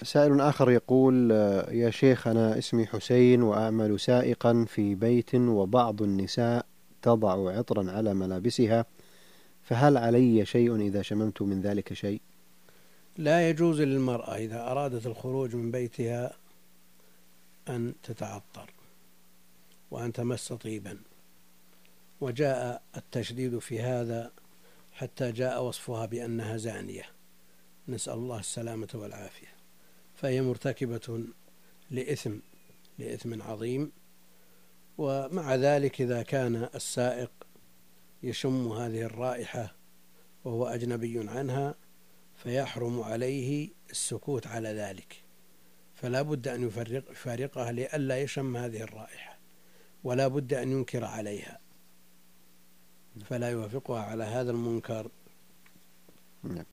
سائل آخر يقول: يا شيخ، أنا اسمي حسين وأعمل سائقا في بيت، وبعض النساء تضع عطرا على ملابسها، فهل علي شيء إذا شممت من ذلك شيء؟ لا يجوز للمرأة إذا أرادت الخروج من بيتها أن تتعطر وأن تمس طيبا، وجاء التشديد في هذا حتى جاء وصفها بأنها زانية، نسأل الله السلامة والعافية، فهي مرتكبة لإثم عظيم. ومع ذلك إذا كان السائق يشم هذه الرائحة وهو أجنبي عنها فيحرم عليه السكوت على ذلك، فلا بد أن يفارقها لئلا يشم هذه الرائحة، ولا بد أن ينكر عليها، فلا يوافقها على هذا المنكر.